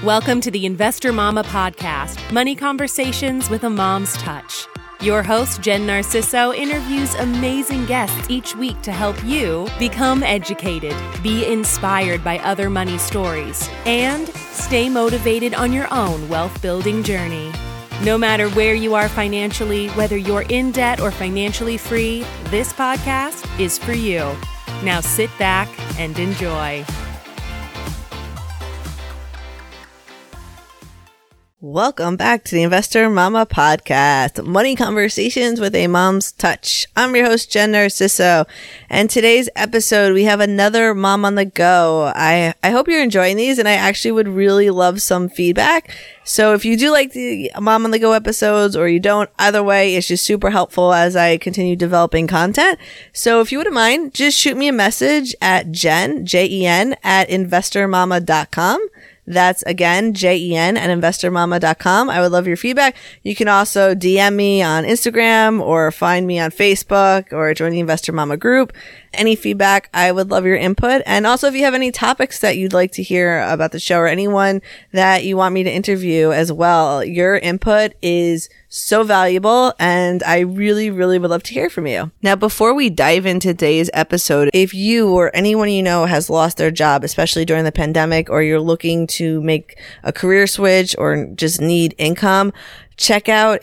Welcome to the Investor Mama Podcast, money conversations with a mom's touch. Your host, Jen Narciso, interviews amazing guests each week to help you become educated, be inspired by other money stories, and stay motivated on your own wealth-building journey. No matter where you are financially, whether you're in debt or financially free, this podcast is for you. Now sit back and enjoy. Welcome back to the Investor Mama Podcast, money conversations with a mom's touch. I'm your host, Jen Narciso, and today's episode, we have another mom on the go. I hope you're enjoying these, and I actually would really love some feedback. So if you do like the mom on the go episodes or you don't, either way, it's just super helpful as I continue developing content. So if you wouldn't mind, just shoot me a message at Jen, Jen, at investormama.com. That's again, Jen at investormama.com. I would love your feedback. You can also DM me on Instagram or find me on Facebook or join the Investor Mama group. Any feedback, I would love your input. And also if you have any topics that you'd like to hear about the show or anyone that you want me to interview as well, your input is so valuable and I really, really would love to hear from you. Now, before we dive into today's episode, if you or anyone you know has lost their job, especially during the pandemic, or you're looking to make a career switch or just need income, check out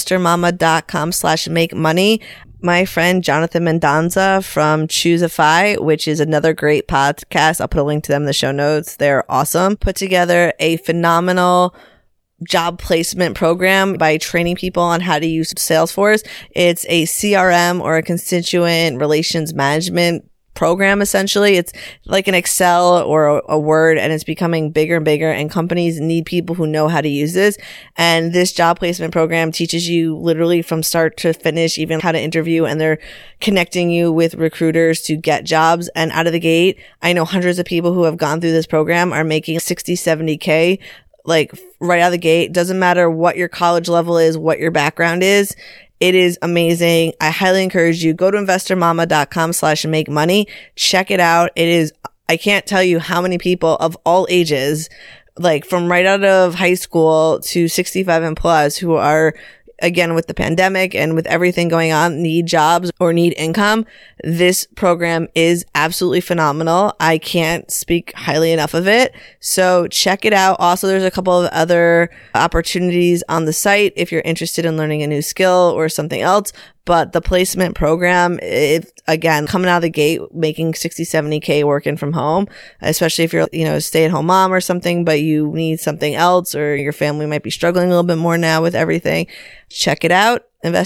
investormama.com/make money. My friend Jonathan Mendonza from Choosify, which is another great podcast. I'll put a link to them in the show notes. They're awesome. Put together a phenomenal job placement program by training people on how to use Salesforce. It's a CRM or a constituent relations management program. Essentially, it's like an Excel or a Word, and it's becoming bigger and bigger, and companies need people who know how to use this. And this job placement program teaches you literally from start to finish, even how to interview, and they're connecting you with recruiters to get jobs. And out of the gate, I know hundreds of people who have gone through this program are making 60, 70K like right out of the gate. Doesn't matter what your college level is, what your background is. It is amazing. I highly encourage you. Go to investormama.com/make money. Check it out. I can't tell you how many people of all ages, like from right out of high school to 65 and plus, who are, again, with the pandemic and with everything going on, need jobs or need income. This program is absolutely phenomenal. I can't speak highly enough of it. So check it out. Also, there's a couple of other opportunities on the site if you're interested in learning a new skill or something else. But the placement program, again, coming out of the gate, making 60, 70K working from home, especially if you're, a stay-at-home mom or something, but you need something else, or your family might be struggling a little bit more now with everything. Check it out.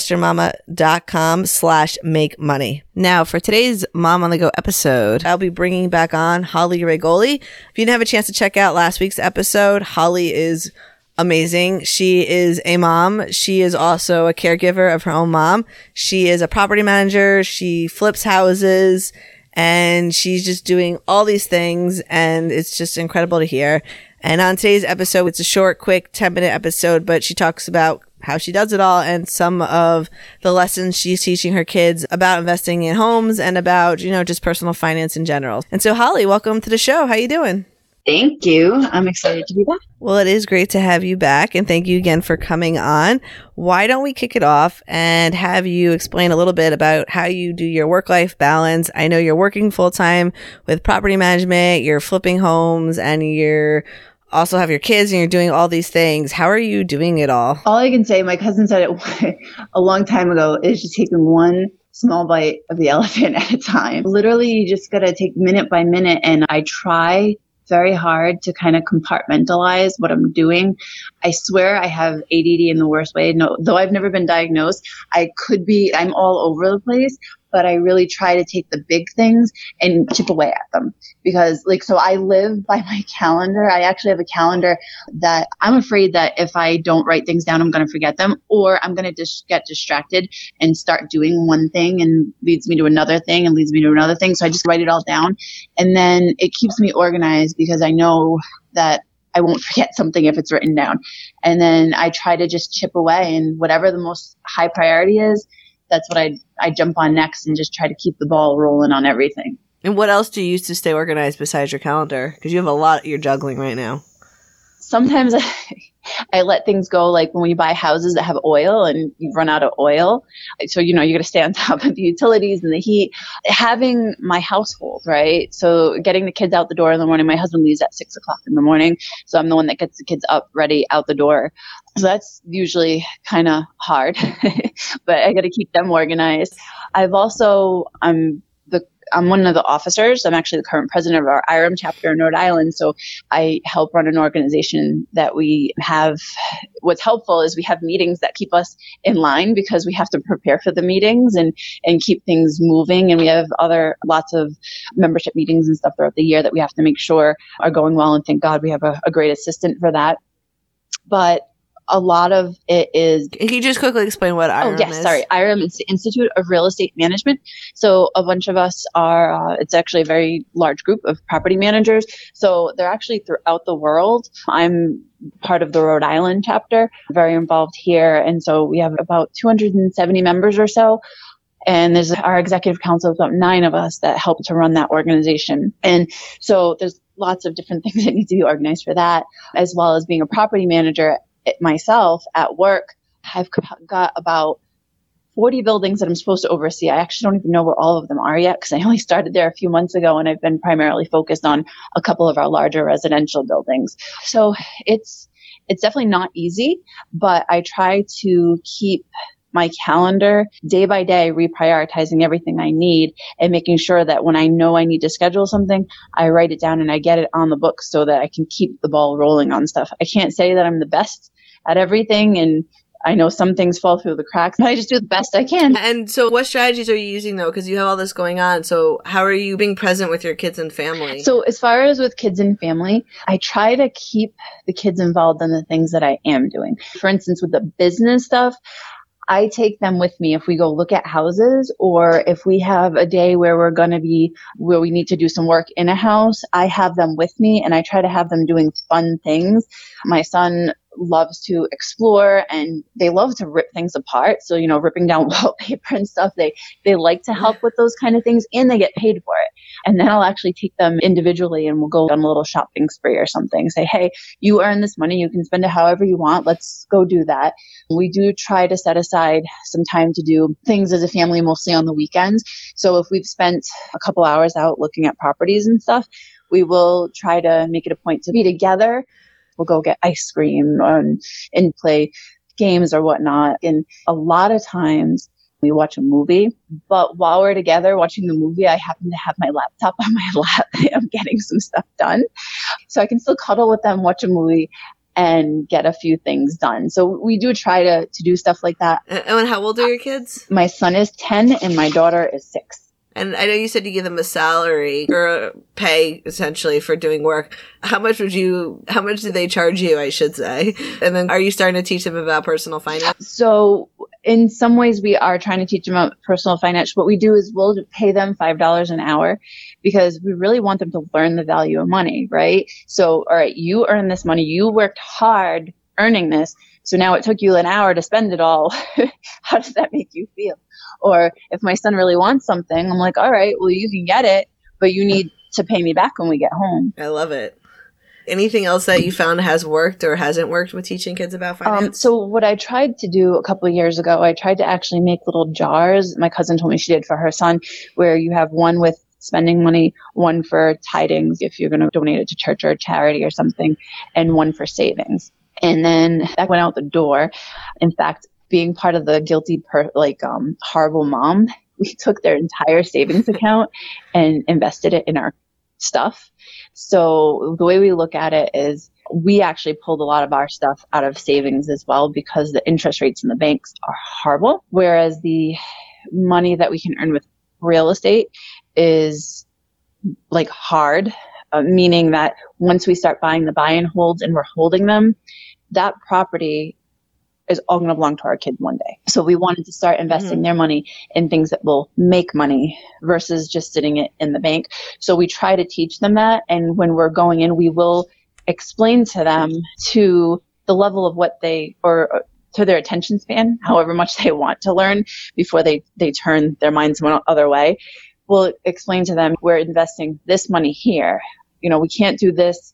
investormama.com/make money. Now, for today's Mom on the Go episode, I'll be bringing back on Holly Regoli. If you didn't have a chance to check out last week's episode, Holly is amazing. She is a mom. She is also a caregiver of her own mom. She is a property manager. She flips houses, and she's just doing all these things, and it's just incredible to hear. And on today's episode, it's a short, quick 10-minute episode, but she talks about how she does it all and some of the lessons she's teaching her kids about investing in homes and about, just personal finance in general. And so, Holly, welcome to the show. How you doing? Thank you. I'm excited to be back. Well, it is great to have you back, and thank you again for coming on. Why don't we kick it off and have you explain a little bit about how you do your work-life balance? I know you're working full-time with property management, you're flipping homes, and you're also have your kids, and you're doing all these things. How are you doing it all? All I can say, my cousin said it a long time ago, is just taking one small bite of the elephant at a time. Literally, you just got to take minute by minute, and I try very hard to kind of compartmentalize what I'm doing. I swear I have ADD in the worst way. No, though I've never been diagnosed, I'm all over the place, but I really try to take the big things and chip away at them. Because so I live by my calendar. I actually have a calendar that I'm afraid that if I don't write things down, I'm going to forget them, or I'm going to get distracted and start doing one thing and leads me to another thing and leads me to another thing. So I just write it all down, and then it keeps me organized because I know that I won't forget something if it's written down. And then I try to just chip away, and whatever the most high priority is, that's what I jump on next and just try to keep the ball rolling on everything. And what else do you use to stay organized besides your calendar? Because you have a lot you're juggling right now. sometimes I let things go, like when we buy houses that have oil and you've run out of oil. So, you got to stay on top of the utilities and the heat. Having my household, right? So getting the kids out the door in the morning. My husband leaves at 6 o'clock in the morning. So I'm the one that gets the kids up, ready, out the door. So that's usually kind of hard, but I got to keep them organized. I'm one of the officers. I'm actually the current president of our IREM chapter in Rhode Island. So I help run an organization that we have. What's helpful is we have meetings that keep us in line because we have to prepare for the meetings and keep things moving. And we have lots of membership meetings and stuff throughout the year that we have to make sure are going well. And thank God we have a great assistant for that. But a lot of it is... Can you just quickly explain what IREM is? Oh, yes, sorry. IREM is the Institute of Real Estate Management. So a bunch of us it's actually a very large group of property managers. So they're actually throughout the world. I'm part of the Rhode Island chapter, very involved here. And so we have about 270 members or so. And there's our executive council, about 9 of us that help to run that organization. And so there's lots of different things that need to be organized for that, as well as being a property manager myself at work. I've got about 40 buildings that I'm supposed to oversee. I actually don't even know where all of them are yet because I only started there a few months ago, and I've been primarily focused on a couple of our larger residential buildings. So it's definitely not easy, but I try to keep my calendar day by day, reprioritizing everything I need and making sure that when I know I need to schedule something, I write it down and I get it on the book so that I can keep the ball rolling on stuff. I can't say that I'm the best at everything, and I know some things fall through the cracks, but I just do the best I can. And so what strategies are you using, though? Because you have all this going on. So how are you being present with your kids and family? So as far as with kids and family, I try to keep the kids involved in the things that I am doing. For instance, with the business stuff, I take them with me if we go look at houses, or if we have a day where we need to do some work in a house, I have them with me and I try to have them doing fun things. My son loves to explore and they love to rip things apart. So, ripping down wallpaper and stuff, they like to help with those kind of things and they get paid for it. And then I'll actually take them individually and we'll go on a little shopping spree or something. Say, hey, you earn this money. You can spend it however you want. Let's go do that. We do try to set aside some time to do things as a family, mostly on the weekends. So if we've spent a couple hours out looking at properties and stuff, we will try to make it a point to be together. We'll go get ice cream and play games or whatnot. And a lot of times we watch a movie, but while we're together watching the movie, I happen to have my laptop on my lap. I'm getting some stuff done. So I can still cuddle with them, watch a movie, and get a few things done. So we do try to do stuff like that. And how old are your kids? My son is 10 and my daughter is 6. And I know you said you give them a salary or a pay essentially for doing work. How much do they charge you, I should say? And then are you starting to teach them about personal finance? So in some ways we are trying to teach them about personal finance. What we do is we'll pay them $5 an hour because we really want them to learn the value of money, right? So, all right, you earn this money. You worked hard earning this. So now it took you an hour to spend it all. How does that make you feel? Or if my son really wants something, I'm like, all right, well, you can get it, but you need to pay me back when we get home. I love it. Anything else that you found has worked or hasn't worked with teaching kids about finance? So what I tried to do a couple of years ago, I tried to actually make little jars. My cousin told me she did for her son, where you have one with spending money, one for tidings, if you're going to donate it to church or a charity or something, and one for savings. And then that went out the door. In fact, being part of the guilty, horrible mom, we took their entire savings account and invested it in our stuff. So the way we look at it is we actually pulled a lot of our stuff out of savings as well because the interest rates in the banks are horrible. Whereas the money that we can earn with real estate is hard, meaning that once we start buying the buy and holds and we're holding them, that property is all going to belong to our kids one day. So we wanted to start investing their money in things that will make money versus just sitting it in the bank. So we try to teach them that. And when we're going in, we will explain to them to the level of or to their attention span, however much they want to learn before they turn their minds one other way. We'll explain to them, we're investing this money here. We can't do this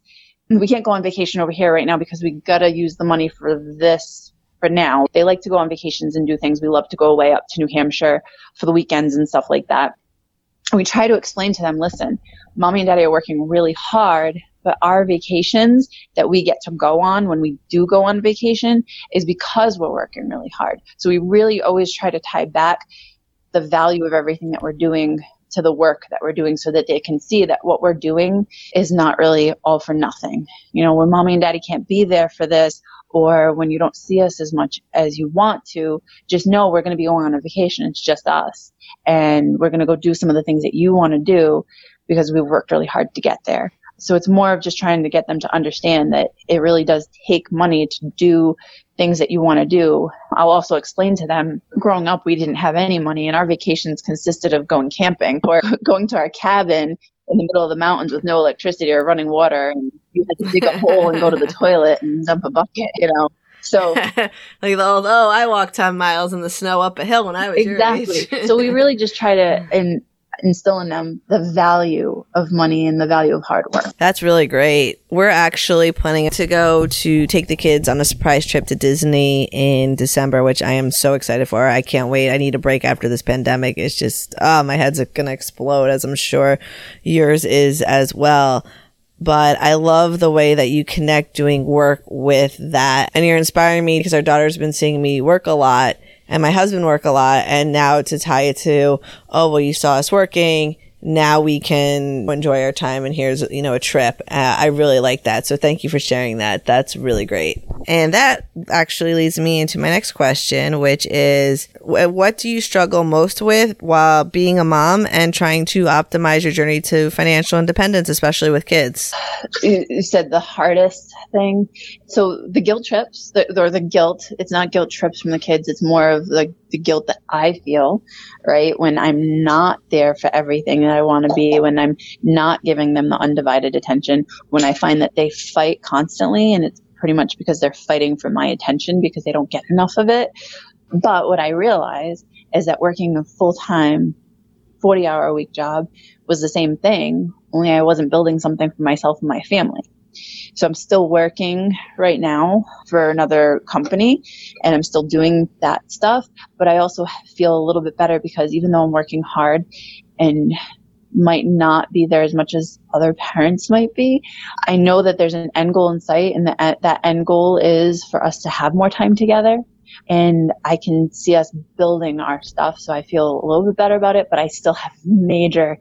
we can't go on vacation over here right now because we got to use the money for this for now. They like to go on vacations and do things. We love to go away up to New Hampshire for the weekends and stuff like that. And we try to explain to them, listen, mommy and daddy are working really hard, but our vacations that we get to go on when we do go on vacation is because we're working really hard. So we really always try to tie back the value of everything that we're doing to the work that we're doing so that they can see that what we're doing is not really all for nothing. You know, when mommy and daddy can't be there for this, or when you don't see us as much as you want to, just know we're going to be going on a vacation. It's just us. And we're going to go do some of the things that you want to do because we've worked really hard to get there. So it's more of just trying to get them to understand that it really does take money to do things that you want to do. I'll also explain to them, growing up, we didn't have any money, and our vacations consisted of going camping or going to our cabin in the middle of the mountains with no electricity or running water. And you had to dig a hole and go to the toilet and dump a bucket, you know. So like the old, I walked 10 miles in the snow up a hill when I was exactly. your age. So we really just try to instill in them the value of money and the value of hard work. That's really great. We're actually planning to go to take the kids on a surprise trip to Disney in December, which I am so excited for. I can't wait. I need a break after this pandemic. It's just, my head's going to explode, as I'm sure yours is as well. But I love the way that you connect doing work with that. And you're inspiring me because our daughter's been seeing me work a lot and my husband work a lot. And now to tie it to, you saw us working. Now we can enjoy our time, and here's, a trip. I really like that. So thank you for sharing that. That's really great. And that actually leads me into my next question, which is, what do you struggle most with while being a mom and trying to optimize your journey to financial independence, especially with kids? You said the hardest thing. So the guilt trips, the guilt, it's not guilt trips from the kids. It's more of the guilt that I feel, right? When I'm not there for everything that I want to be, when I'm not giving them the undivided attention, when I find that they fight constantly, and it's pretty much because they're fighting for my attention because they don't get enough of it. But what I realized is that working a full-time 40-hour-a-week job was the same thing, only I wasn't building something for myself and my family. So I'm still working right now for another company, and I'm still doing that stuff. But I also feel a little bit better because even though I'm working hard and might not be there as much as other parents might be, I know that there's an end goal in sight, and that end goal is for us to have more time together. And I can see us building our stuff. So I feel a little bit better about it, but I still have major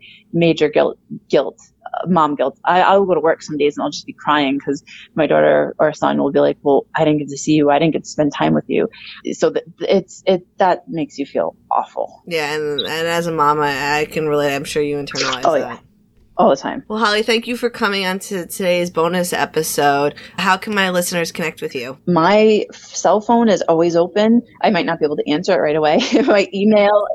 guilt. Mom guilt. I'll go to work some days and I'll just be crying because my daughter or son will be like, well, I didn't get to see you. I didn't get to spend time with you. So that makes you feel awful. Yeah. And as a mom, I can relate. I'm sure you internalize that. Yeah. All the time. Well, Holly, thank you for coming on to today's bonus episode. How can my listeners connect with you? My cell phone is always open. I might not be able to answer it right away. My email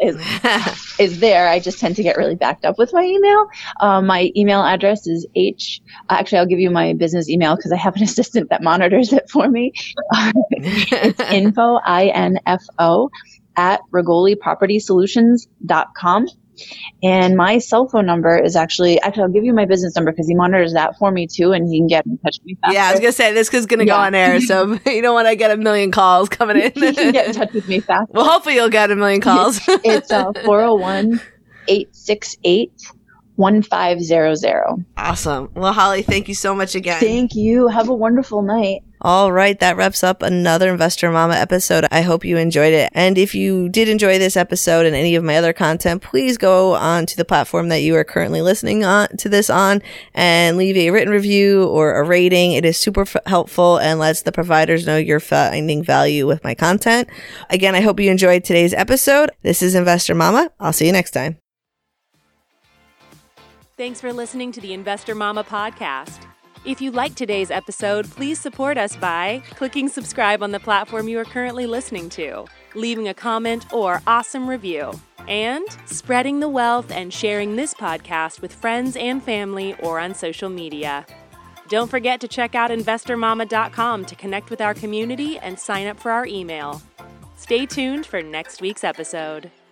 is there. I just tend to get really backed up with my email. My email address is actually, I'll give you my business email because I have an assistant that monitors it for me. It's info, INFO, at RigoliPropertySolutions.com. And my cell phone number is actually I'll give you my business number because he monitors that for me too, and he can get in touch with me faster. Yeah, I was going to say, this is going to go on air, so you don't want to get a million calls coming in. He can get in touch with me faster. Well, hopefully you'll get a million calls. It's 401-868-1500. Awesome. Well, Holly, thank you so much again. Thank you. Have a wonderful night. All right, that wraps up another Investor Mama episode. I hope you enjoyed it. And if you did enjoy this episode and any of my other content, please go on to the platform that you are currently listening to this on and leave a written review or a rating. It is super helpful and lets the providers know you're finding value with my content. Again, I hope you enjoyed today's episode. This is Investor Mama. I'll see you next time. Thanks for listening to the Investor Mama podcast. If you liked today's episode, please support us by clicking subscribe on the platform you are currently listening to, leaving a comment or awesome review, and spreading the wealth and sharing this podcast with friends and family or on social media. Don't forget to check out InvestorMama.com to connect with our community and sign up for our email. Stay tuned for next week's episode.